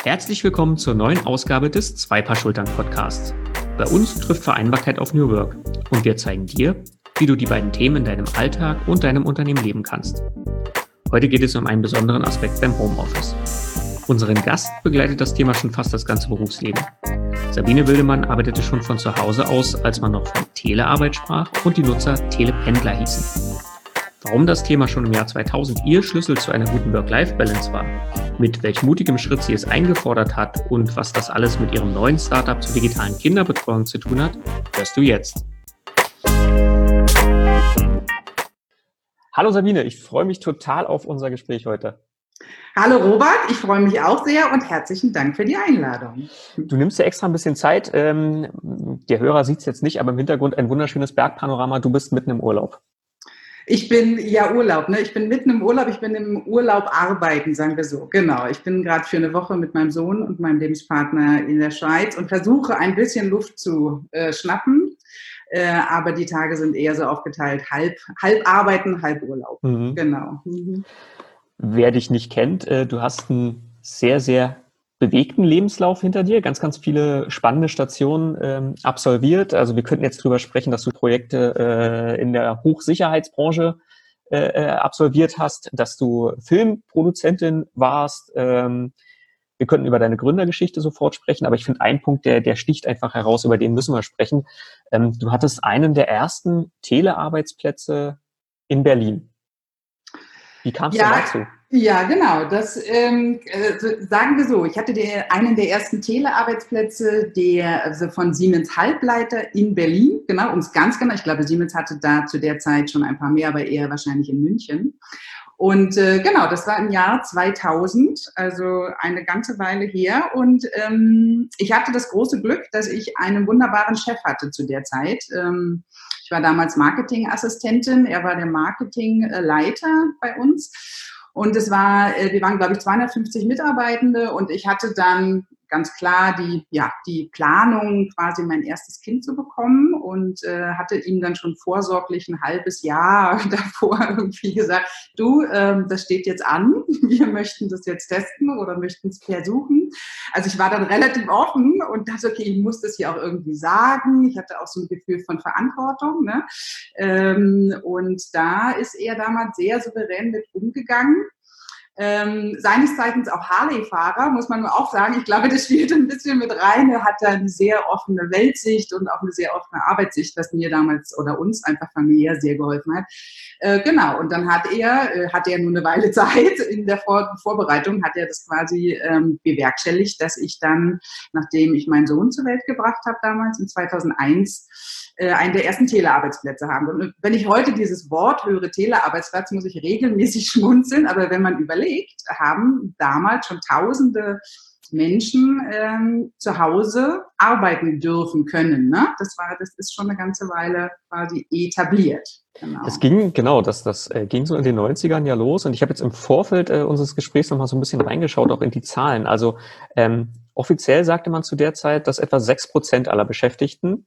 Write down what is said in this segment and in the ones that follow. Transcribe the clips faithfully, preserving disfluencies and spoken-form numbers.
Herzlich willkommen zur neuen Ausgabe des Zwei Paar Schultern Podcasts. Bei uns trifft Vereinbarkeit auf New Work und wir zeigen dir, wie du die beiden Themen in deinem Alltag und deinem Unternehmen leben kannst. Heute geht es um einen besonderen Aspekt beim Homeoffice. Unseren Gast begleitet das Thema schon fast das ganze Berufsleben. Sabine Wildemann arbeitete schon von zu Hause aus, als man noch von Telearbeit sprach und die Nutzer Telependler hießen. Warum das Thema schon im Jahr zweitausend ihr Schlüssel zu einer guten Work-Life-Balance war, mit welch mutigem Schritt sie es eingefordert hat und was das alles mit ihrem neuen Startup zur digitalen Kinderbetreuung zu tun hat, hörst du jetzt. Hallo Sabine, ich freue mich total auf unser Gespräch heute. Hallo Robert, ich freue mich auch sehr und herzlichen Dank für die Einladung. Du nimmst dir extra ein bisschen Zeit. Ähm, der Hörer sieht es jetzt nicht, aber im Hintergrund ein wunderschönes Bergpanorama. Du bist mitten im Urlaub. Ich bin, ja Urlaub, ne? Ich bin mitten im Urlaub, ich bin im Urlaub arbeiten, sagen wir so. Genau, ich bin gerade für eine Woche mit meinem Sohn und meinem Lebenspartner in der Schweiz und versuche ein bisschen Luft zu äh, schnappen. Äh, aber die Tage sind eher so aufgeteilt, halb, halb arbeiten, halb Urlaub. Mhm. Genau. Mhm. Wer dich nicht kennt, äh, du hast einen sehr, sehr bewegten Lebenslauf hinter dir, ganz, ganz viele spannende Stationen ähm, absolviert. Also wir könnten jetzt drüber sprechen, dass du Projekte äh, in der Hochsicherheitsbranche äh, absolviert hast, dass du Filmproduzentin warst. Ähm, wir könnten über deine Gründergeschichte sofort sprechen, aber ich finde einen Punkt, der, der sticht einfach heraus, über den müssen wir sprechen. Ähm, du hattest einen der ersten Telearbeitsplätze in Berlin. Wie kam es ja, denn dazu? Ja, genau. Das ähm, äh, sagen wir so. Ich hatte die, einen der ersten Telearbeitsplätze, der also von Siemens Halbleiter in Berlin, genau, um es ganz genau. Ich glaube, Siemens hatte da zu der Zeit schon ein paar mehr, aber eher wahrscheinlich in München. Und äh, genau, das war im Jahr zweitausend, also eine ganze Weile her. Und ähm, ich hatte das große Glück, dass ich einen wunderbaren Chef hatte zu der Zeit. Ähm, ich war damals Marketingassistentin, er war der Marketingleiter bei uns. Und es war, wir waren, glaube ich, zweihundertfünfzig Mitarbeitende und ich hatte dann ganz klar die, ja, die Planung, quasi mein erstes Kind zu bekommen und äh, hatte ihm dann schon vorsorglich ein halbes Jahr davor irgendwie gesagt, du, ähm, das steht jetzt an, wir möchten das jetzt testen oder möchten es versuchen. Also ich war dann relativ offen und dachte, okay, ich muss das hier auch irgendwie sagen. Ich hatte auch so ein Gefühl von Verantwortung, ne? Ähm, und da ist er damals sehr souverän mit umgegangen. Ähm, seines Zeichens auch Harley-Fahrer, muss man auch sagen. Ich glaube, das spielt ein bisschen mit rein. Er hat da eine sehr offene Weltsicht und auch eine sehr offene Arbeitssicht, was mir damals oder uns einfach familiär sehr geholfen hat. Äh, genau, und dann hat er, äh, hat er nur eine Weile Zeit. In der Vor- Vorbereitung hat er das quasi ähm, bewerkstelligt, dass ich dann, nachdem ich meinen Sohn zur Welt gebracht habe damals, in zweitausendeins, einen der ersten Telearbeitsplätze haben. Und wenn ich heute dieses Wort höre, Telearbeitsplatz, muss ich regelmäßig schmunzeln. Aber wenn man überlegt, haben damals schon tausende Menschen ähm, zu Hause arbeiten dürfen können. Ne? Das war, das ist schon eine ganze Weile quasi etabliert. Genau. Das ging, genau, das, das äh, ging so in den neunzigern ja los. Und ich habe jetzt im Vorfeld äh, unseres Gesprächs noch mal so ein bisschen reingeschaut, auch in die Zahlen. Also ähm, offiziell sagte man zu der Zeit, dass etwa sechs Prozent aller Beschäftigten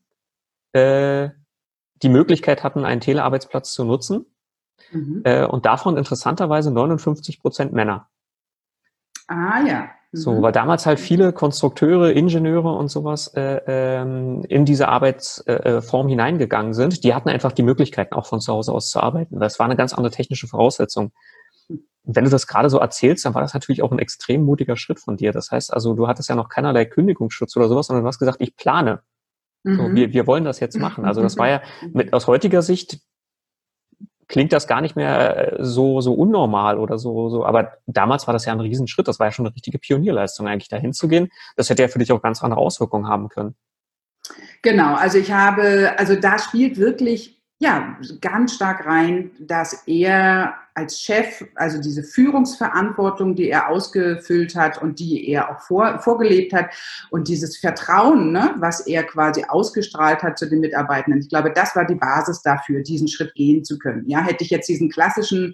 die Möglichkeit hatten, einen Telearbeitsplatz zu nutzen. Mhm. Äh, und davon interessanterweise neunundfünfzig Prozent Männer. Ah ja. Mhm. So, weil damals halt viele Konstrukteure, Ingenieure und sowas äh, ähm, in diese Arbeitsform äh, hineingegangen sind. Die hatten einfach die Möglichkeiten, auch von zu Hause aus zu arbeiten. Das war eine ganz andere technische Voraussetzung. Und wenn du das gerade so erzählst, dann war das natürlich auch ein extrem mutiger Schritt von dir. Das heißt also, du hattest ja noch keinerlei Kündigungsschutz oder sowas, sondern du hast gesagt, ich plane. So, wir, wir wollen das jetzt machen. Also das war ja mit, aus heutiger Sicht klingt das gar nicht mehr so, so unnormal oder so, so, aber damals war das ja ein Riesenschritt. Das war ja schon eine richtige Pionierleistung, eigentlich dahin zu gehen. Das hätte ja für dich auch ganz andere Auswirkungen haben können. Genau. Also ich habe, also da spielt wirklich, ja, ganz stark rein, dass er als Chef, also diese Führungsverantwortung, die er ausgefüllt hat und die er auch vor, vorgelebt hat und dieses Vertrauen, ne, was er quasi ausgestrahlt hat zu den Mitarbeitenden. Ich glaube, das war die Basis dafür, diesen Schritt gehen zu können. Ja, hätte ich jetzt diesen klassischen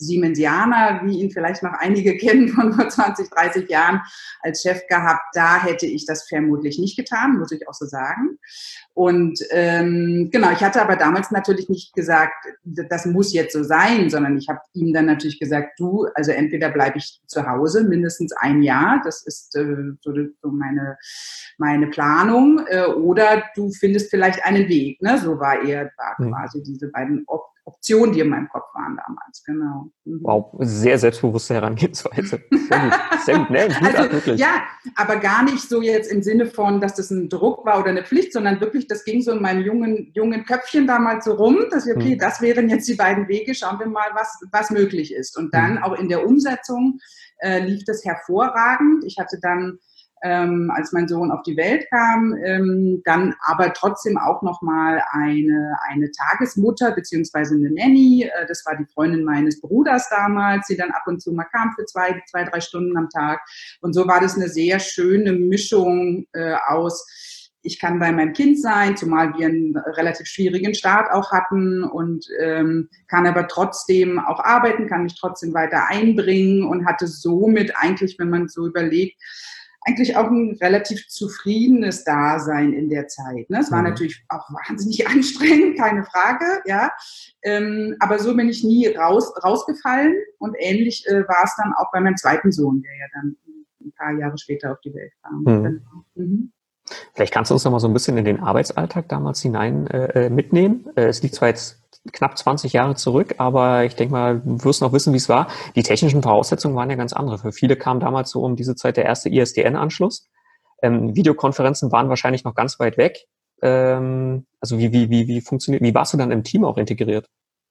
Siemensianer, wie ihn vielleicht noch einige kennen von vor zwanzig, dreißig Jahren als Chef gehabt. Da hätte ich das vermutlich nicht getan, muss ich auch so sagen. Und ähm, genau, ich hatte aber damals natürlich nicht gesagt, das muss jetzt so sein, sondern ich habe ihm dann natürlich gesagt, du, also entweder bleibe ich zu Hause mindestens ein Jahr, das ist äh, so, so meine, meine Planung, äh, oder du findest vielleicht einen Weg. Ne? So war er, war Mhm. quasi diese beiden Op- Optionen, die in meinem Kopf waren damals, genau. Mhm. Wow, sehr selbstbewusste Herangehensweise. Sehr gut, sehr gut, ne? Gut Also, ab, wirklich. ja, aber gar nicht so jetzt im Sinne von, dass das ein Druck war oder eine Pflicht, sondern wirklich, das ging so in meinem jungen, jungen Köpfchen damals so rum, dass wir, okay, Mhm. das wären jetzt die beiden Wege, schauen wir mal, was, was möglich ist. Und dann Mhm. auch in der Umsetzung äh, lief das hervorragend. Ich hatte dann, ähm, als mein Sohn auf die Welt kam, ähm, dann aber trotzdem auch nochmal eine, eine Tagesmutter beziehungsweise eine Nanny. Äh, das war die Freundin meines Bruders damals, die dann ab und zu mal kam für zwei, zwei, drei Stunden am Tag. Und so war das eine sehr schöne Mischung äh, aus, ich kann bei meinem Kind sein, zumal wir einen relativ schwierigen Start auch hatten und ähm, kann aber trotzdem auch arbeiten, kann mich trotzdem weiter einbringen und hatte somit eigentlich, wenn man so überlegt, eigentlich auch ein relativ zufriedenes Dasein in der Zeit. Ne? Es war Mhm. natürlich auch wahnsinnig anstrengend, keine Frage, ja. Ähm, aber so bin ich nie raus, rausgefallen und ähnlich äh, war es dann auch bei meinem zweiten Sohn, der ja dann ein paar Jahre später auf die Welt kam. Mhm. Mhm. Vielleicht kannst du uns noch mal so ein bisschen in den Arbeitsalltag damals hinein äh, mitnehmen. Äh, es liegt zwar jetzt knapp zwanzig Jahre zurück, aber ich denke mal, du wirst noch wissen, wie es war. Die technischen Voraussetzungen waren ja ganz andere. Für viele kam damals so um diese Zeit der erste I S D N-Anschluss. Ähm, Videokonferenzen waren wahrscheinlich noch ganz weit weg. Ähm, also wie, wie, wie, wie funktioniert, wie warst du dann im Team auch integriert?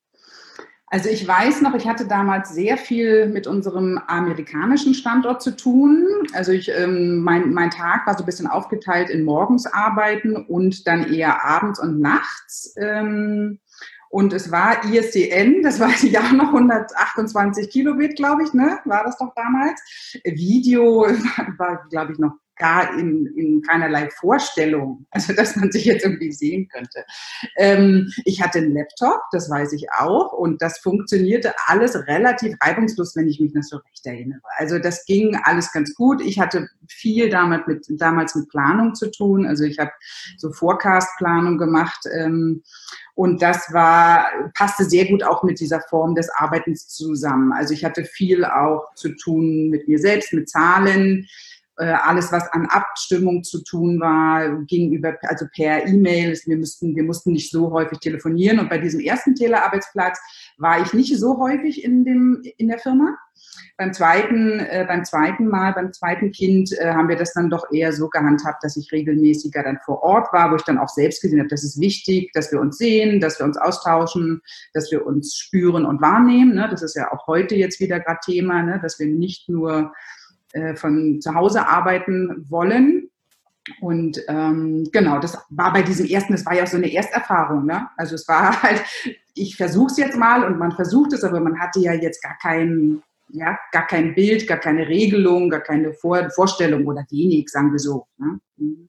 Also ich weiß noch, ich hatte damals sehr viel mit unserem amerikanischen Standort zu tun. Also ich, ähm, mein, mein Tag war so ein bisschen aufgeteilt in morgens arbeiten und dann eher abends und nachts. Ähm, und es war I S D N, das weiß ich auch noch, hundertachtundzwanzig Kilobit, glaube ich, ne? War das doch damals. Video war, war glaube ich, noch gar in, in keinerlei Vorstellung, also dass man sich jetzt irgendwie sehen könnte. Ähm, ich hatte einen Laptop, das weiß ich auch, und das funktionierte alles relativ reibungslos, wenn ich mich noch so recht erinnere. Also das ging alles ganz gut. Ich hatte viel damals mit, damals mit Planung zu tun, also ich habe so Forecast-Planung gemacht, ähm, und das war, passte sehr gut auch mit dieser Form des Arbeitens zusammen. Also ich hatte viel auch zu tun mit mir selbst, mit Zahlen. Alles, was an Abstimmung zu tun war, ging über, also per E-Mail. Wir mussten, wir mussten nicht so häufig telefonieren. Und bei diesem ersten Telearbeitsplatz war ich nicht so häufig in dem, in der Firma. Beim zweiten, äh, beim zweiten Mal, beim zweiten Kind äh, haben wir das dann doch eher so gehandhabt, dass ich regelmäßiger dann vor Ort war, wo ich dann auch selbst gesehen habe, das ist wichtig, dass wir uns sehen, dass wir uns austauschen, dass wir uns spüren und wahrnehmen. Ne? Das ist ja auch heute jetzt wieder gerade Thema, ne? Dass wir nicht nur äh, von zu Hause arbeiten wollen. Und ähm, genau, das war bei diesem ersten, das war ja auch so eine Ersterfahrung. Ne? Also es war halt, ich versuche es jetzt mal und man versucht es, aber man hatte ja jetzt gar kein, ja, gar kein Bild, gar keine Regelung, gar keine Vor- Vorstellung oder wenig, sagen wir so. Ne? Mhm.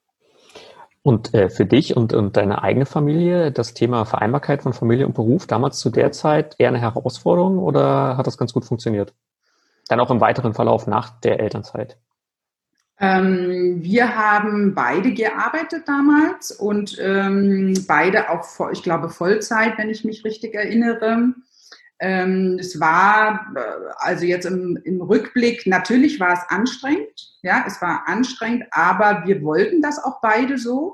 Und äh, für dich und, und deine eigene Familie, das Thema Vereinbarkeit von Familie und Beruf, damals zu der Zeit eher eine Herausforderung oder hat das ganz gut funktioniert? Dann auch im weiteren Verlauf nach der Elternzeit? Ähm, wir haben beide gearbeitet damals und ähm, beide auch, ich glaube, Vollzeit, wenn ich mich richtig erinnere. Ähm, es war, also jetzt im, im Rückblick, natürlich war es anstrengend, ja, es war anstrengend, aber wir wollten das auch beide so.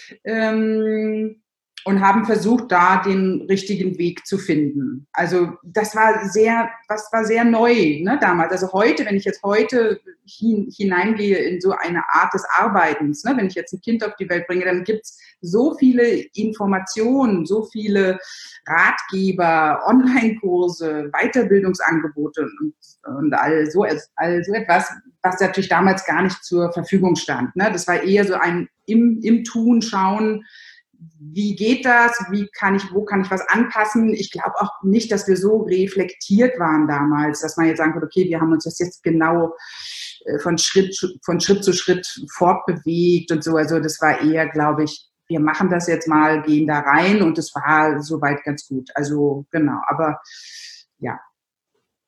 Ähm, und haben versucht, da den richtigen Weg zu finden. Also das war sehr, was war sehr neu, ne, damals. Also heute, wenn ich jetzt heute hin, hineingehe in so eine Art des Arbeitens, ne, wenn ich jetzt ein Kind auf die Welt bringe, dann gibt's so viele Informationen, so viele Ratgeber, Online-Kurse, Weiterbildungsangebote und, und all, so, all so etwas, was natürlich damals gar nicht zur Verfügung stand. Ne? Das war eher so ein im, im Tun schauen, wie geht das, wie kann ich, wo kann ich was anpassen. Ich glaube auch nicht, dass wir so reflektiert waren damals, dass man jetzt sagen könnte, okay, wir haben uns das jetzt genau von Schritt, von Schritt zu Schritt fortbewegt und so. Also das war eher, glaube ich, wir machen das jetzt mal, gehen da rein und das war soweit ganz gut. Also genau, aber ja.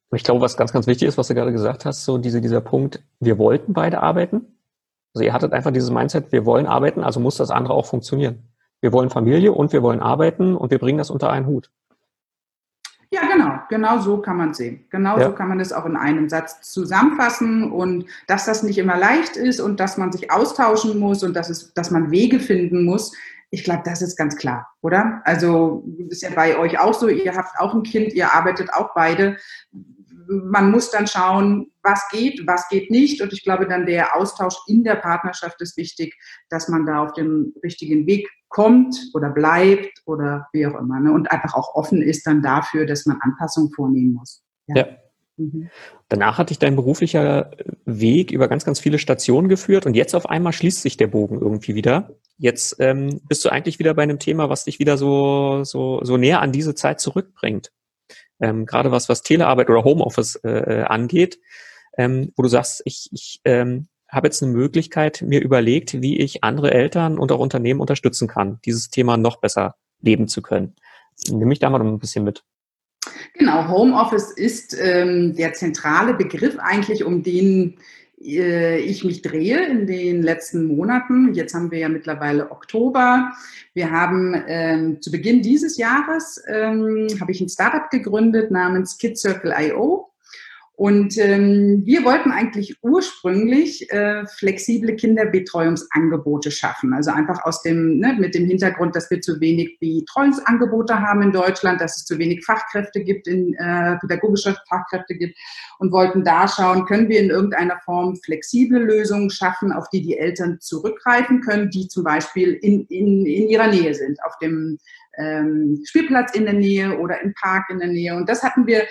Ich glaube, was ganz, ganz wichtig ist, was du gerade gesagt hast, so diese, dieser Punkt, wir wollten beide arbeiten. Also ihr hattet einfach dieses Mindset, wir wollen arbeiten, also muss das andere auch funktionieren. Wir wollen Familie und wir wollen arbeiten und wir bringen das unter einen Hut. Ja, genau. Genau so kann man es sehen. Genau Ja. so kann man es auch in einem Satz zusammenfassen und dass das nicht immer leicht ist und dass man sich austauschen muss und dass es, dass man Wege finden muss. Ich glaube, das ist ganz klar, oder? Also ist ja bei euch auch so, ihr habt auch ein Kind, ihr arbeitet auch beide. Man muss dann schauen, was geht, was geht nicht. Und ich glaube, dann der Austausch in der Partnerschaft ist wichtig, dass man da auf den richtigen Weg kommt oder bleibt oder wie auch immer. Ne? Und einfach auch offen ist dann dafür, dass man Anpassungen vornehmen muss. Ja. ja. Mhm. Danach hat dich dein beruflicher Weg über ganz, ganz viele Stationen geführt und jetzt auf einmal schließt sich der Bogen irgendwie wieder. Jetzt ähm, bist du eigentlich wieder bei einem Thema, was dich wieder so, so, so näher an diese Zeit zurückbringt. Ähm, gerade was, was Telearbeit oder Homeoffice äh, angeht, ähm, wo du sagst, ich, ich ähm, habe jetzt eine Möglichkeit, mir überlegt, wie ich andere Eltern und auch Unternehmen unterstützen kann, dieses Thema noch besser leben zu können. Nimm mich da mal ein bisschen mit. Genau, Homeoffice ist ähm, der zentrale Begriff eigentlich, um den äh, ich mich drehe in den letzten Monaten. Jetzt haben wir ja mittlerweile Oktober. Wir haben ähm, zu Beginn dieses Jahres ähm, habe ich ein Startup gegründet namens KidCircle Punkt io. Und ähm, wir wollten eigentlich ursprünglich äh, flexible Kinderbetreuungsangebote schaffen. Also einfach aus dem, ne, mit dem Hintergrund, dass wir zu wenig Betreuungsangebote haben in Deutschland, dass es zu wenig Fachkräfte gibt, in äh, pädagogische Fachkräfte gibt und wollten da schauen, können wir in irgendeiner Form flexible Lösungen schaffen, auf die die Eltern zurückgreifen können, die zum Beispiel in, in, in ihrer Nähe sind, auf dem ähm, Spielplatz in der Nähe oder im Park in der Nähe. Und das hatten wir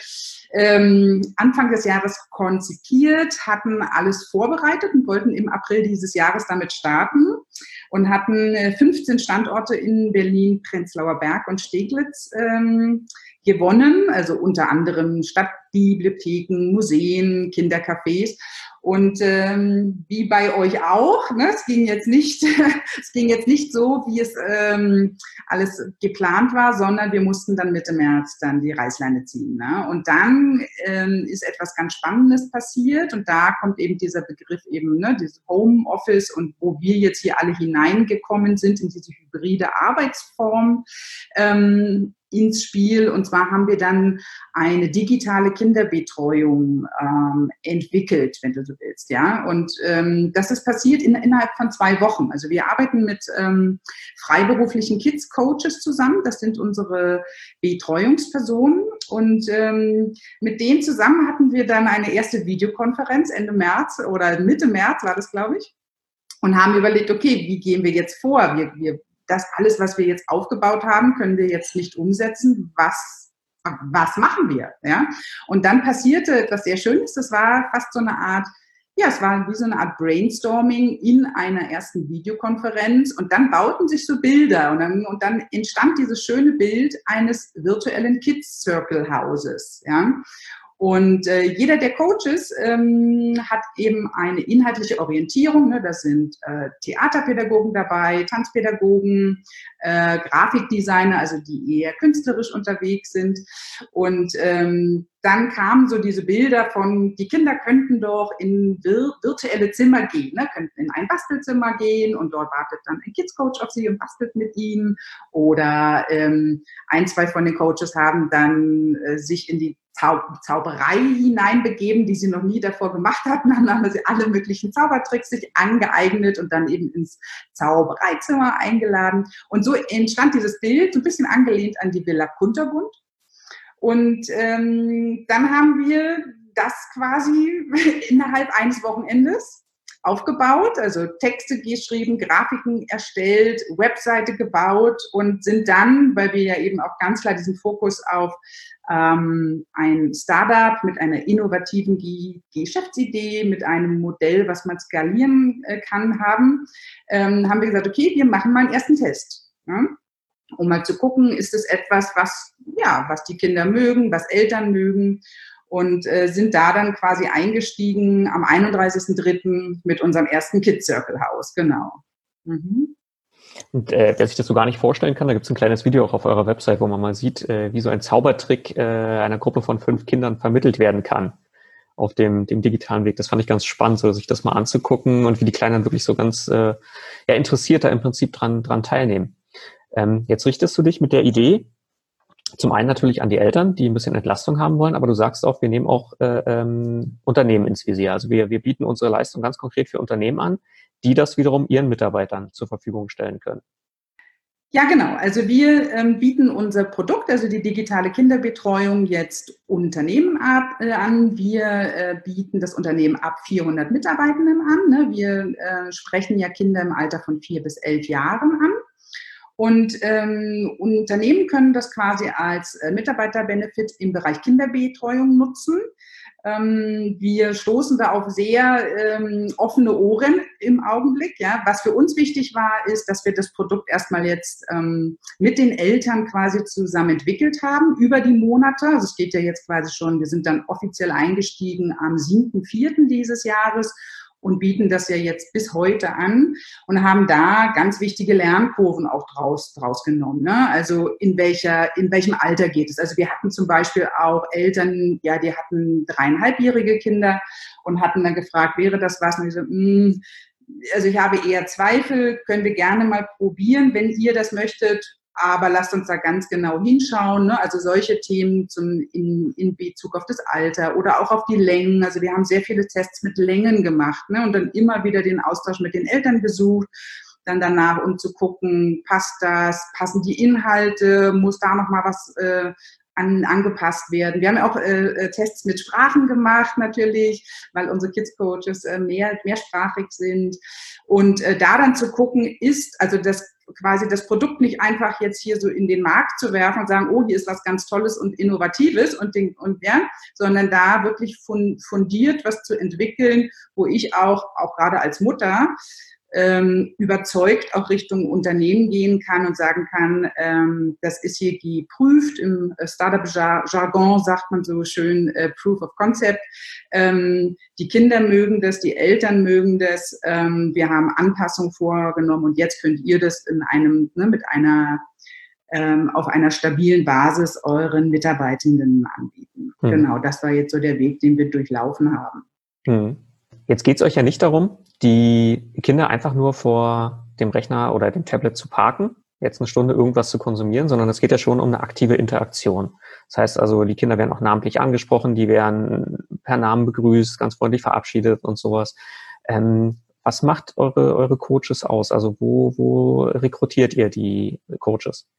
ähm, Anfang des Jahres konzipiert, hatten alles vorbereitet und wollten im April dieses Jahres damit starten und hatten fünfzehn Standorte in Berlin, Prenzlauer Berg und Steglitz ähm, gewonnen, also unter anderem Stadtbibliotheken, Museen, Kindercafés. Und ähm, wie bei euch auch, ne, es ging jetzt nicht, es ging jetzt nicht so, wie es ähm, alles geplant war, sondern wir mussten dann Mitte März dann die Reißleine ziehen. Ne? Und dann ähm, ist etwas ganz Spannendes passiert und da kommt eben dieser Begriff eben, ne, dieses Homeoffice und wo wir jetzt hier alle hineingekommen sind in diese hybride Arbeitsform. Ähm, ins Spiel. Und zwar haben wir dann eine digitale Kinderbetreuung ähm, entwickelt, wenn du so willst. Ja? Und ähm, das ist passiert in, innerhalb von zwei Wochen. Also wir arbeiten mit ähm, freiberuflichen Kids-Coaches zusammen. Das sind unsere Betreuungspersonen. Und ähm, mit denen zusammen hatten wir dann eine erste Videokonferenz Ende März oder Mitte März war das, glaube ich. Und haben überlegt, okay, wie gehen wir jetzt vor? Wir, wir Das alles, was wir jetzt aufgebaut haben, können wir jetzt nicht umsetzen. Was, was machen wir? Ja? Und dann passierte etwas sehr Schönes. Das war fast so eine Art, ja, es war wie so eine Art Brainstorming in einer ersten Videokonferenz. Und dann bauten sich so Bilder. Und dann, und dann entstand dieses schöne Bild eines virtuellen Kids-Circle-Hauses. Ja? Und äh, jeder der Coaches ähm, hat eben eine inhaltliche Orientierung. Ne? Das sind äh, Theaterpädagogen dabei, Tanzpädagogen, äh, Grafikdesigner, also die eher künstlerisch unterwegs sind. Und ähm, dann kamen so diese Bilder von, die Kinder könnten doch in vir- virtuelle Zimmer gehen, ne? Könnten in ein Bastelzimmer gehen und dort wartet dann ein Kids-Coach auf sie und bastelt mit ihnen. Oder ähm, ein, zwei von den Coaches haben dann äh, sich in die Zau- Zauberei hineinbegeben, die sie noch nie davor gemacht hatten. Dann haben sie alle möglichen Zaubertricks sich angeeignet und dann eben ins Zaubereizimmer eingeladen. Und so entstand dieses Bild, so ein bisschen angelehnt an die Villa Kunterbunt. Und ähm, dann haben wir das quasi innerhalb eines Wochenendes aufgebaut, also Texte geschrieben, Grafiken erstellt, Webseite gebaut und sind dann, weil wir ja eben auch ganz klar diesen Fokus auf ähm, ein Startup mit einer innovativen G- Geschäftsidee, mit einem Modell, was man skalieren äh, kann, haben, ähm, haben wir gesagt, okay, wir machen mal einen ersten Test. Ja? Um mal zu gucken, ist es etwas, was, ja, was die Kinder mögen, was Eltern mögen und äh, sind da dann quasi eingestiegen am einunddreißigsten dritten mit unserem ersten KidCircle-Haus, genau. Mhm. Und äh, wer sich das so gar nicht vorstellen kann, da gibt es ein kleines Video auch auf eurer Website, wo man mal sieht, äh, wie so ein Zaubertrick äh, einer Gruppe von fünf Kindern vermittelt werden kann auf dem, dem digitalen Weg. Das fand ich ganz spannend, so sich das mal anzugucken und wie die Kleinen wirklich so ganz äh, ja, interessiert da im Prinzip dran, dran teilnehmen. Ähm, jetzt richtest du dich mit der Idee zum einen natürlich an die Eltern, die ein bisschen Entlastung haben wollen, aber du sagst auch, wir nehmen auch äh, ähm, Unternehmen ins Visier. Also wir, wir bieten unsere Leistung ganz konkret für Unternehmen an, die das wiederum ihren Mitarbeitern zur Verfügung stellen können. Ja, genau. Also wir ähm, bieten unser Produkt, also die digitale Kinderbetreuung, jetzt Unternehmen ab, äh, an. Wir äh, bieten das Unternehmen ab vierhundert Mitarbeitenden an. Ne? Wir äh, sprechen ja Kinder im Alter von vier bis elf Jahren an. Und ähm, Unternehmen können das quasi als äh, Mitarbeiterbenefit im Bereich Kinderbetreuung nutzen. Ähm, wir stoßen da auf sehr ähm, offene Ohren im Augenblick. Ja. Was für uns wichtig war, ist, dass wir das Produkt erstmal jetzt ähm, mit den Eltern quasi zusammen entwickelt haben über die Monate. Also es geht ja jetzt quasi schon, wir sind dann offiziell eingestiegen am siebten vierten dieses Jahres und bieten das ja jetzt bis heute an und haben da ganz wichtige Lernkurven auch draus, draus genommen. Ne? Also in welcher, in welchem Alter geht es? Also wir hatten zum Beispiel auch Eltern, ja, die hatten dreieinhalbjährige Kinder und hatten dann gefragt, wäre das was? Und ich so, mh, also ich habe eher Zweifel, können wir gerne mal probieren, wenn ihr das möchtet. Aber lasst uns da ganz genau hinschauen. Ne? Also solche Themen zum, in, in Bezug auf das Alter oder auch auf die Längen. Also wir haben sehr viele Tests mit Längen gemacht, ne? Und dann immer wieder den Austausch mit den Eltern gesucht. Dann danach, um zu gucken, passt das, passen die Inhalte, muss da nochmal was äh, an, angepasst werden. Wir haben auch äh, Tests mit Sprachen gemacht natürlich, weil unsere Kids-Coaches äh, mehr, mehrsprachig sind. Und äh, da dann zu gucken, ist, also das quasi das Produkt nicht einfach jetzt hier so in den Markt zu werfen und sagen, oh, hier ist was ganz Tolles und Innovatives und, den, und ja, sondern da wirklich fundiert was zu entwickeln, wo ich auch, auch gerade als Mutter, ähm, überzeugt auch Richtung Unternehmen gehen kann und sagen kann, ähm, das ist hier geprüft, im Startup-Jargon sagt man so schön, äh, Proof of Concept. Ähm, die Kinder mögen das, die Eltern mögen das, ähm, wir haben Anpassungen vorgenommen und jetzt könnt ihr das in einem, ne, mit einer, ähm, auf einer stabilen Basis euren Mitarbeitenden anbieten. Hm. Genau, das war jetzt so der Weg, den wir durchlaufen haben. Hm. Jetzt geht es euch ja nicht darum, die Kinder einfach nur vor dem Rechner oder dem Tablet zu parken, jetzt eine Stunde irgendwas zu konsumieren, sondern es geht ja schon um eine aktive Interaktion. Das heißt also, die Kinder werden auch namentlich angesprochen, die werden per Namen begrüßt, ganz freundlich verabschiedet und sowas. Ähm, was macht eure, eure Coaches aus? Also wo, wo rekrutiert ihr die Coaches?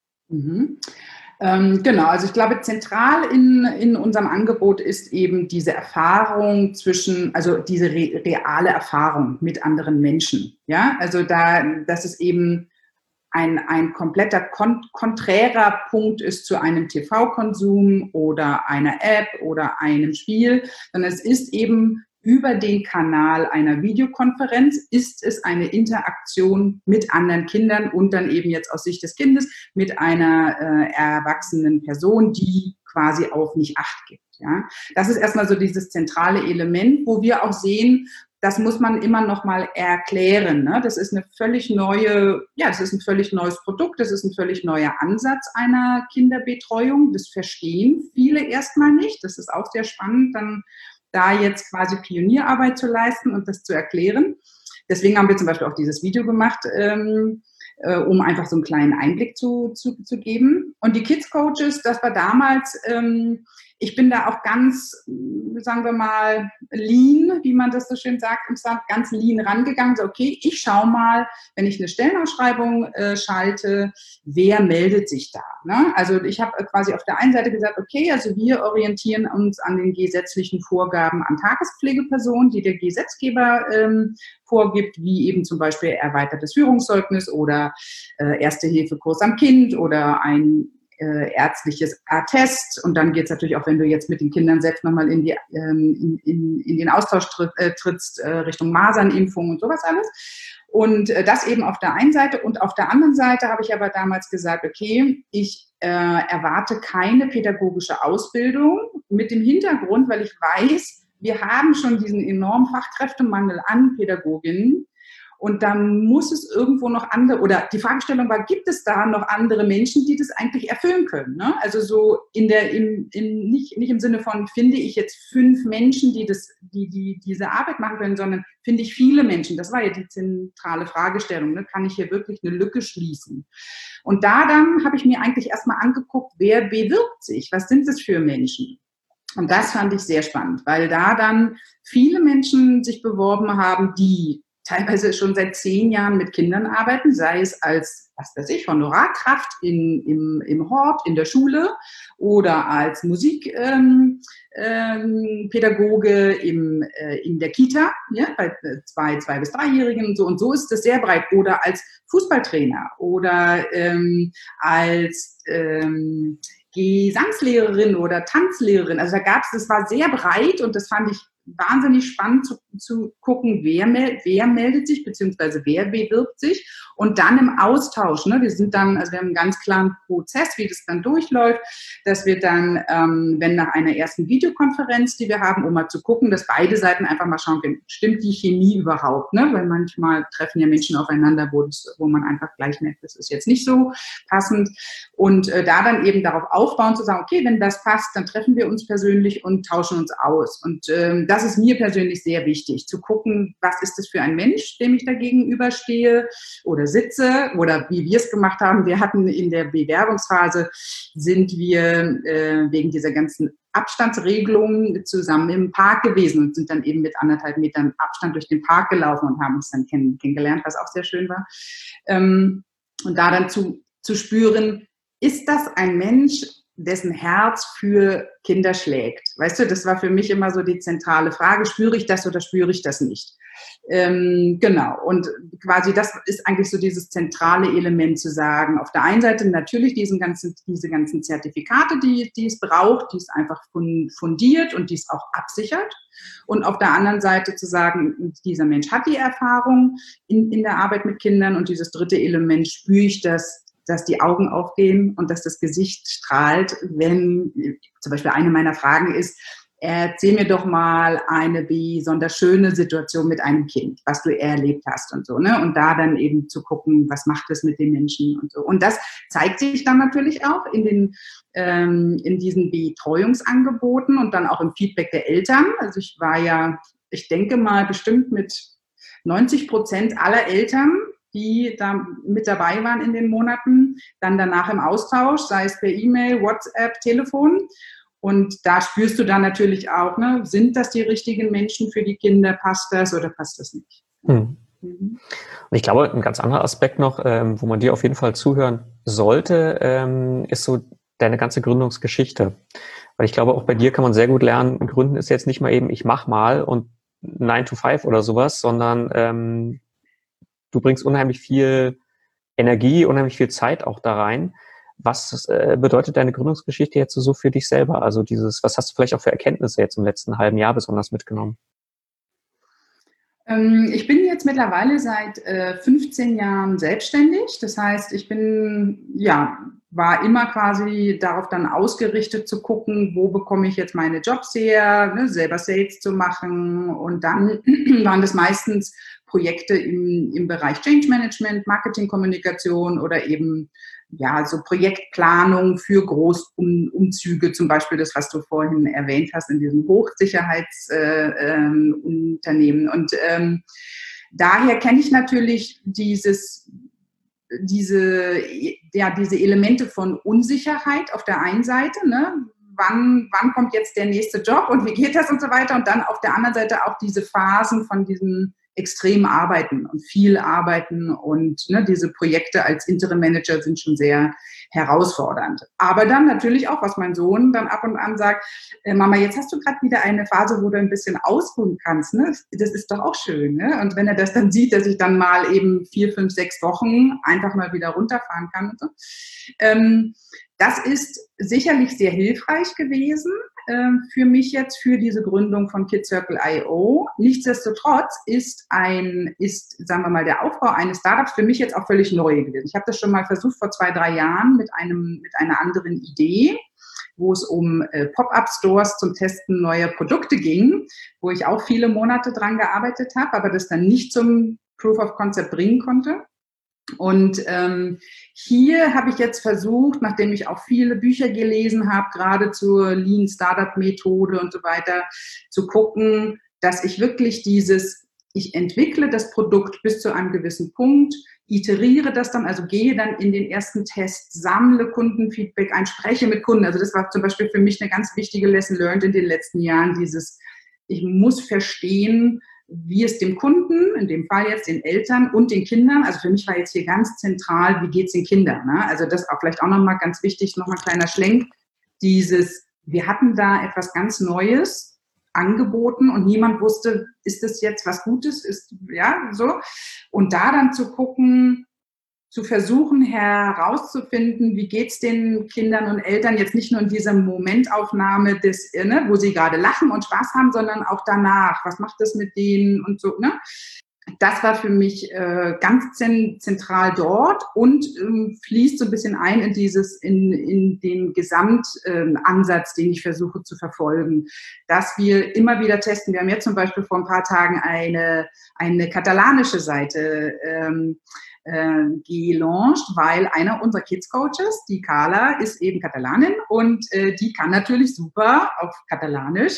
Mhm. Ähm, genau, also ich glaube, zentral in, in unserem Angebot ist eben diese Erfahrung zwischen, also diese re reale Erfahrung mit anderen Menschen. Ja, also da, das ist eben ein, ein kompletter kon konträrer Punkt ist zu einem T V-Konsum oder einer App oder einem Spiel, sondern es ist eben über den Kanal einer Videokonferenz ist es eine Interaktion mit anderen Kindern und dann eben jetzt aus Sicht des Kindes mit einer äh, erwachsenen Person, die quasi auf mich Acht gibt. Ja? Das ist erstmal so dieses zentrale Element, wo wir auch sehen, das muss man immer noch mal erklären. Ne? Das ist eine völlig neue, ja, das ist ein völlig neues Produkt, das ist ein völlig neuer Ansatz einer Kinderbetreuung. Das verstehen viele erstmal nicht. Das ist auch sehr spannend, dann da jetzt quasi Pionierarbeit zu leisten und das zu erklären. Deswegen haben wir zum Beispiel auch dieses Video gemacht, ähm, äh, um einfach so einen kleinen Einblick zu, zu, zu geben. Und die Kids Coaches, das war damals, ähm, ich bin da auch ganz, sagen wir mal, lean, wie man das so schön sagt, ganz lean rangegangen. So, okay, ich schaue mal, wenn ich eine Stellenausschreibung äh, schalte, wer meldet sich da? Ne? Also ich habe quasi auf der einen Seite gesagt, okay, also wir orientieren uns an den gesetzlichen Vorgaben an Tagespflegepersonen, die der Gesetzgeber ähm, vorgibt, wie eben zum Beispiel erweitertes Führungszeugnis oder äh, Erste-Hilfe-Kurs am Kind oder ein Äh, ärztliches Attest. Und dann geht es natürlich auch, wenn du jetzt mit den Kindern selbst nochmal in, die, ähm, in, in, in den Austausch tritt, äh, trittst, äh, Richtung Masernimpfung und sowas alles. Und äh, das eben auf der einen Seite. Und auf der anderen Seite habe ich aber damals gesagt, okay, ich äh, erwarte keine pädagogische Ausbildung mit dem Hintergrund, weil ich weiß, wir haben schon diesen enormen Fachkräftemangel an Pädagoginnen. Und dann muss es irgendwo noch andere, oder die Fragestellung war, gibt es da noch andere Menschen, die das eigentlich erfüllen können? Ne? Also so in der, im, im, nicht, nicht im Sinne von, finde ich jetzt fünf Menschen, die, das, die, die diese Arbeit machen können, sondern finde ich viele Menschen. Das war ja die zentrale Fragestellung. Ne? Kann ich hier wirklich eine Lücke schließen? Und da dann habe ich mir eigentlich erstmal angeguckt, wer bewirbt sich? Was sind das für Menschen? Und das fand ich sehr spannend, weil da dann viele Menschen sich beworben haben, die teilweise schon seit zehn Jahren mit Kindern arbeiten, sei es als, was weiß ich, Honorarkraft in, im, im Hort, in der Schule oder als Musikpädagoge ähm, ähm, im, äh, in der Kita, ja, bei zwei, zwei bis dreijährigen und so. Und so ist das sehr breit. Oder als Fußballtrainer oder ähm, als ähm, Gesangslehrerin oder Tanzlehrerin. Also da gab es, das war sehr breit und das fand ich wahnsinnig spannend zu, zu gucken, wer, mel, wer meldet sich, beziehungsweise wer bewirbt sich und dann im Austausch. Ne, wir sind dann, also wir haben einen ganz klaren Prozess, wie das dann durchläuft, dass wir dann, ähm, wenn nach einer ersten Videokonferenz, die wir haben, um mal zu gucken, dass beide Seiten einfach mal schauen können, stimmt die Chemie überhaupt, ne? Weil manchmal treffen ja Menschen aufeinander, wo, das, wo man einfach gleich merkt, das ist jetzt nicht so passend und äh, da dann eben darauf aufbauen, zu sagen, okay, wenn das passt, dann treffen wir uns persönlich und tauschen uns aus und ähm, das ist mir persönlich sehr wichtig, zu gucken, was ist das für ein Mensch, dem ich da gegenüberstehe oder sitze oder wie wir es gemacht haben. Wir hatten in der Bewerbungsphase, sind wir äh, wegen dieser ganzen Abstandsregelungen zusammen im Park gewesen und sind dann eben mit anderthalb Metern Abstand durch den Park gelaufen und haben uns dann kenn- kennengelernt, was auch sehr schön war. Ähm, und da dann zu, zu spüren, ist das ein Mensch, dessen Herz für Kinder schlägt? Weißt du, das war für mich immer so die zentrale Frage, spüre ich das oder spüre ich das nicht? Ähm, genau, und quasi das ist eigentlich so dieses zentrale Element zu sagen, auf der einen Seite natürlich diesen ganzen, diese ganzen Zertifikate, die, die es braucht, die es einfach fundiert und die es auch absichert. Und auf der anderen Seite zu sagen, dieser Mensch hat die Erfahrung in, in der Arbeit mit Kindern und dieses dritte Element, spüre ich das, dass die Augen aufgehen und dass das Gesicht strahlt, wenn zum Beispiel eine meiner Fragen ist, erzähl mir doch mal eine besonders schöne Situation mit einem Kind, was du erlebt hast und so, ne? Und da dann eben zu gucken, was macht es mit den Menschen und so. Und das zeigt sich dann natürlich auch in den ähm, in diesen Betreuungsangeboten und dann auch im Feedback der Eltern. Also ich war ja, ich denke mal, bestimmt mit neunzig Prozent aller Eltern, die da mit dabei waren in den Monaten, dann danach im Austausch, sei es per E-Mail, WhatsApp, Telefon. Und da spürst du dann natürlich auch, ne, sind das die richtigen Menschen für die Kinder, passt das oder passt das nicht? Hm. Mhm. Und ich glaube, ein ganz anderer Aspekt noch, ähm, wo man dir auf jeden Fall zuhören sollte, ähm, ist so deine ganze Gründungsgeschichte. Weil ich glaube, auch bei dir kann man sehr gut lernen, Gründen ist jetzt nicht mal eben, ich mach mal und nine to five oder sowas, sondern ähm, du bringst unheimlich viel Energie, unheimlich viel Zeit auch da rein. Was äh, bedeutet deine Gründungsgeschichte jetzt so für dich selber? Also dieses, was hast du vielleicht auch für Erkenntnisse jetzt im letzten halben Jahr besonders mitgenommen? Ähm, ich bin jetzt mittlerweile seit äh, fünfzehn Jahren selbstständig. Das heißt, ich bin, ja, war immer quasi darauf dann ausgerichtet zu gucken, wo bekomme ich jetzt meine Jobs her, ne, selber Sales zu machen. Und dann waren das meistens Projekte im, im Bereich Change Management, Marketingkommunikation oder eben ja so Projektplanung für Großumzüge, zum Beispiel das, was du vorhin erwähnt hast, in diesem Hochsicherheitsunternehmen. Äh, ähm, Und ähm, daher kenne ich natürlich dieses diese, ja, diese Elemente von Unsicherheit auf der einen Seite, ne? Wann, wann kommt jetzt der nächste Job und wie geht das und so weiter. Und dann auf der anderen Seite auch diese Phasen von diesem extrem Arbeiten und viel Arbeiten und ne, diese Projekte als Interim-Manager sind schon sehr herausfordernd. Aber dann natürlich auch, was mein Sohn dann ab und an sagt, äh, Mama, jetzt hast du gerade wieder eine Phase, wo du ein bisschen ausruhen kannst. Ne? Das ist doch auch schön. Ne? Und wenn er das dann sieht, dass ich dann mal eben vier, fünf, sechs Wochen einfach mal wieder runterfahren kann und so. Ähm, das ist sicherlich sehr hilfreich gewesen äh, für mich jetzt, für diese Gründung von KidCircle Punkt i o. Nichtsdestotrotz ist ein, ist, sagen wir mal, der Aufbau eines Startups für mich jetzt auch völlig neu gewesen. Ich habe das schon mal versucht vor zwei, drei Jahren mit einem, mit einer anderen Idee, wo es um äh, Pop-up-Stores zum Testen neuer Produkte ging, wo ich auch viele Monate dran gearbeitet habe, aber das dann nicht zum Proof of Concept bringen konnte. Und ähm, hier habe ich jetzt versucht, nachdem ich auch viele Bücher gelesen habe, gerade zur Lean Startup Methode und so weiter, zu gucken, dass ich wirklich dieses, ich entwickle das Produkt bis zu einem gewissen Punkt, iteriere das dann, also gehe dann in den ersten Test, sammle Kundenfeedback ein, spreche mit Kunden. Also das war zum Beispiel für mich eine ganz wichtige Lesson learned in den letzten Jahren, dieses, ich muss verstehen, wie es dem Kunden, in dem Fall jetzt den Eltern und den Kindern, also für mich war jetzt hier ganz zentral, wie geht es den Kindern? Ne? Also das auch vielleicht auch nochmal ganz wichtig, nochmal ein kleiner Schlenk, dieses, wir hatten da etwas ganz Neues angeboten und niemand wusste, ist das jetzt was Gutes, ist, ja, so. Und da dann zu gucken, zu versuchen herauszufinden, wie geht's den Kindern und Eltern jetzt nicht nur in dieser Momentaufnahme, des, ne, wo sie gerade lachen und Spaß haben, sondern auch danach. Was macht das mit denen und so, ne? Das war für mich äh, ganz zentral dort und ähm, fließt so ein bisschen ein in dieses, in, in den Gesamtansatz, äh, den ich versuche zu verfolgen, dass wir immer wieder testen. Wir haben jetzt zum Beispiel vor ein paar Tagen eine, eine katalanische Seite ähm, äh, gelauncht, weil einer unserer Kids-Coaches, die Carla, ist eben Katalanin und äh, die kann natürlich super auf Katalanisch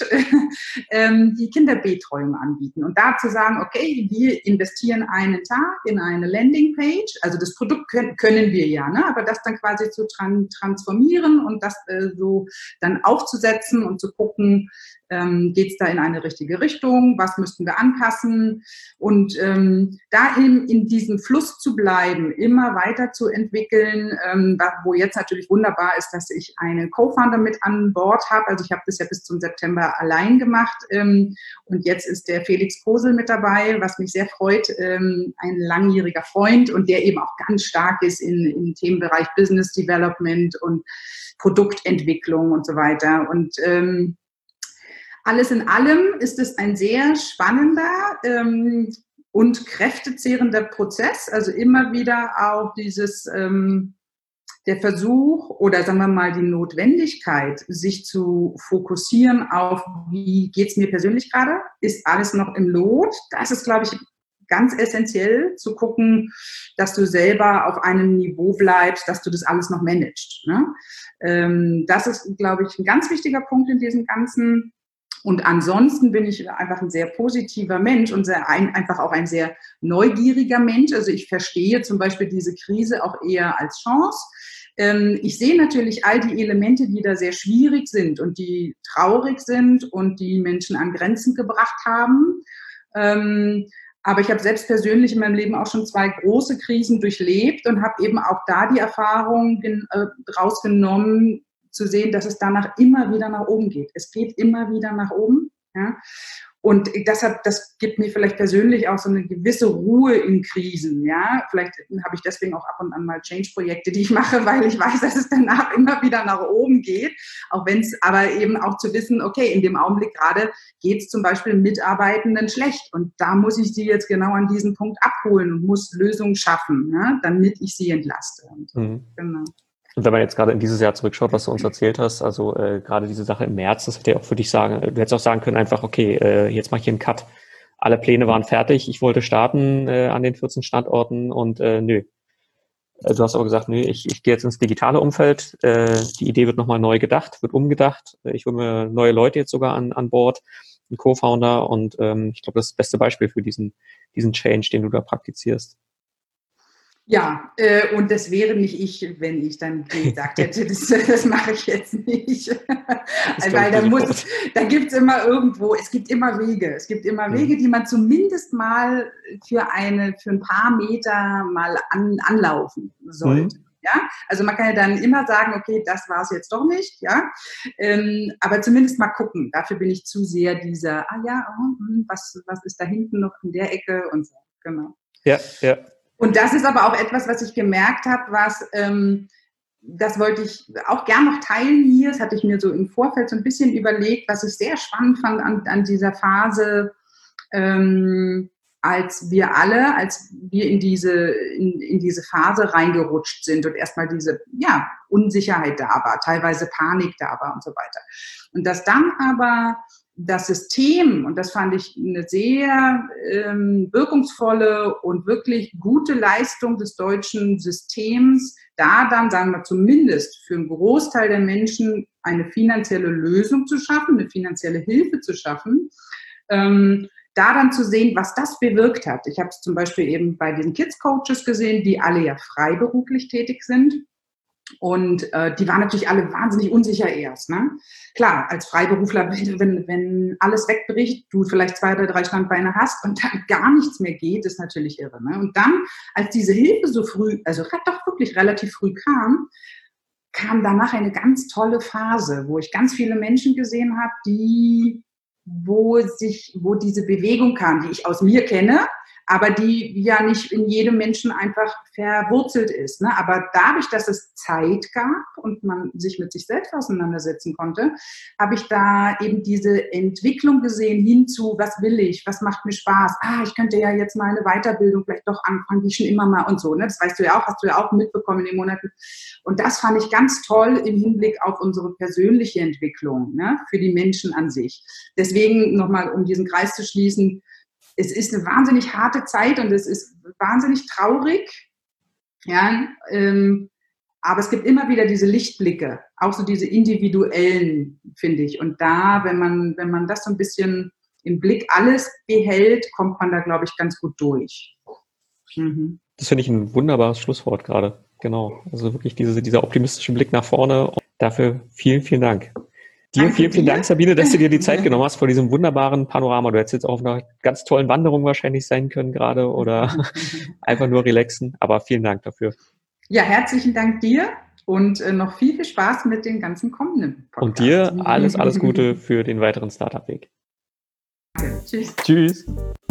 ähm, die Kinderbetreuung anbieten. Und da zu sagen, okay, wir investieren einen Tag in eine Landingpage, also das Produkt können, können wir ja, ne? Aber das dann quasi zu tran- transformieren und das äh, so dann aufzusetzen und zu gucken, ähm, geht es da in eine richtige Richtung, was müssten wir anpassen und ähm, da in, in diesem Fluss zu bleiben, immer weiter zu entwickeln, ähm, wo jetzt natürlich wunderbar ist, dass ich einen Co-Founder mit an Bord habe, also ich habe das ja bis zum September allein gemacht ähm, und jetzt ist der Felix Kosel mit dabei, was mich sehr freut, ähm, ein langjähriger Freund und der eben auch ganz stark ist in, im Themenbereich Business Development und Produktentwicklung und so weiter und ähm, alles in allem ist es ein sehr spannender ähm, und kräftezehrender Prozess. Also immer wieder auch dieses, ähm, der Versuch oder sagen wir mal die Notwendigkeit, sich zu fokussieren auf, wie geht's mir persönlich gerade? Ist alles noch im Lot? Das ist, glaube ich, ganz essentiell zu gucken, dass du selber auf einem Niveau bleibst, dass du das alles noch managst. Ne? Ähm, das ist, glaube ich, ein ganz wichtiger Punkt in diesem Ganzen. Und ansonsten bin ich einfach ein sehr positiver Mensch und sehr ein, einfach auch ein sehr neugieriger Mensch. Also ich verstehe zum Beispiel diese Krise auch eher als Chance. Ähm, ich sehe natürlich all die Elemente, die da sehr schwierig sind und die traurig sind und die Menschen an Grenzen gebracht haben. Ähm, aber ich habe selbst persönlich in meinem Leben auch schon zwei große Krisen durchlebt und habe eben auch da die Erfahrung äh, rausgenommen, zu sehen, dass es danach immer wieder nach oben geht. Es geht immer wieder nach oben. Ja? Und deshalb, das gibt mir vielleicht persönlich auch so eine gewisse Ruhe in Krisen. Ja? Vielleicht habe ich deswegen auch ab und an mal Change-Projekte, die ich mache, weil ich weiß, dass es danach immer wieder nach oben geht. Auch wenn es aber eben auch zu wissen, okay, in dem Augenblick gerade geht es zum Beispiel Mitarbeitenden schlecht. Und da muss ich sie jetzt genau an diesem Punkt abholen und muss Lösungen schaffen, ja? Damit ich sie entlaste. Und mhm. Genau. Und wenn man jetzt gerade in dieses Jahr zurückschaut, was du uns erzählt hast, also äh, gerade diese Sache im März, das hätte ja auch für dich sagen, du hättest auch sagen können, einfach, okay, äh, jetzt mache ich hier einen Cut. Alle Pläne waren fertig, ich wollte starten äh, an den vierzehn Standorten und äh, nö. Du hast aber gesagt, nö, ich, ich gehe jetzt ins digitale Umfeld, äh, die Idee wird nochmal neu gedacht, wird umgedacht, ich hole mir neue Leute jetzt sogar an, an Bord, einen Co-Founder und ähm, ich glaube, das ist das beste Beispiel für diesen, diesen Change, den du da praktizierst. Ja, äh, und das wäre nicht ich, wenn ich dann gesagt hätte, das, das mache ich jetzt nicht. Also, weil da muss, da gibt es immer irgendwo, es gibt immer Wege, es gibt immer Wege, die man zumindest mal für eine, für ein paar Meter mal an, anlaufen sollte. Mhm. Ja, also man kann ja dann immer sagen, okay, das war es jetzt doch nicht, ja, ähm, aber zumindest mal gucken. Dafür bin ich zu sehr dieser, ah ja, oh, was, was ist da hinten noch in der Ecke und so, genau. Ja, ja. Und das ist aber auch etwas, was ich gemerkt habe, was, ähm, das wollte ich auch gern noch teilen hier, das hatte ich mir so im Vorfeld so ein bisschen überlegt, was ich sehr spannend fand an, an dieser Phase, ähm, als wir alle, als wir in diese, in, in diese Phase reingerutscht sind und erstmal diese, ja, Unsicherheit da war, teilweise Panik da war und so weiter. Und dass dann aber das System, und das fand ich eine sehr ähm, wirkungsvolle und wirklich gute Leistung des deutschen Systems, da dann, sagen wir zumindest für einen Großteil der Menschen eine finanzielle Lösung zu schaffen, eine finanzielle Hilfe zu schaffen, ähm, da dann zu sehen, was das bewirkt hat. Ich habe es zum Beispiel eben bei diesen Kids-Coaches gesehen, die alle ja freiberuflich tätig sind. Und äh, die waren natürlich alle wahnsinnig unsicher erst. Ne? Klar, als Freiberufler, wenn, wenn alles wegbricht, du vielleicht zwei oder drei Standbeine hast und dann gar nichts mehr geht, ist natürlich irre. Ne? Und dann, als diese Hilfe so früh, also doch wirklich relativ früh kam, kam danach eine ganz tolle Phase, wo ich ganz viele Menschen gesehen habe, die, wo sich, wo diese Bewegung kam, die ich aus mir kenne, aber die ja nicht in jedem Menschen einfach verwurzelt ist. Ne? Aber dadurch, dass es Zeit gab und man sich mit sich selbst auseinandersetzen konnte, habe ich da eben diese Entwicklung gesehen hin zu, was will ich, was macht mir Spaß? Ah, ich könnte ja jetzt mal eine Weiterbildung vielleicht doch anfangen, wie schon immer mal und so. Ne? Das weißt du ja auch, hast du ja auch mitbekommen in den Monaten. Und das fand ich ganz toll im Hinblick auf unsere persönliche Entwicklung, ne? Für die Menschen an sich. Deswegen nochmal, um diesen Kreis zu schließen, es ist eine wahnsinnig harte Zeit und es ist wahnsinnig traurig, ja, ähm, aber es gibt immer wieder diese Lichtblicke, auch so diese individuellen, finde ich. Und da, wenn man, wenn man das so ein bisschen im Blick alles behält, kommt man da, glaube ich, ganz gut durch. Mhm. Das finde ich ein wunderbares Schlusswort gerade. Genau. Also wirklich diese, dieser optimistische Blick nach vorne. Dafür vielen, vielen Dank. Dir Danke vielen, vielen dir. Dank, Sabine, dass du dir die Zeit genommen hast vor diesem wunderbaren Panorama. Du hättest jetzt auch auf einer ganz tollen Wanderung wahrscheinlich sein können gerade oder einfach nur relaxen. Aber vielen Dank dafür. Ja, herzlichen Dank dir und äh, noch viel, viel Spaß mit den ganzen kommenden Podcasts. Und dir alles, alles Gute für den weiteren Startup-Weg. Danke. Tschüss. Tschüss.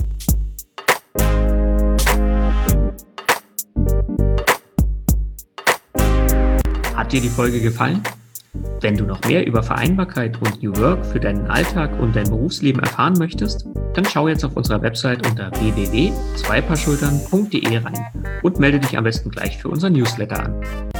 Hat dir die Folge gefallen? Wenn du noch mehr über Vereinbarkeit und New Work für deinen Alltag und dein Berufsleben erfahren möchtest, dann schau jetzt auf unserer Website unter w w w punkt zwei paar schultern punkt d e rein und melde dich am besten gleich für unser Newsletter an.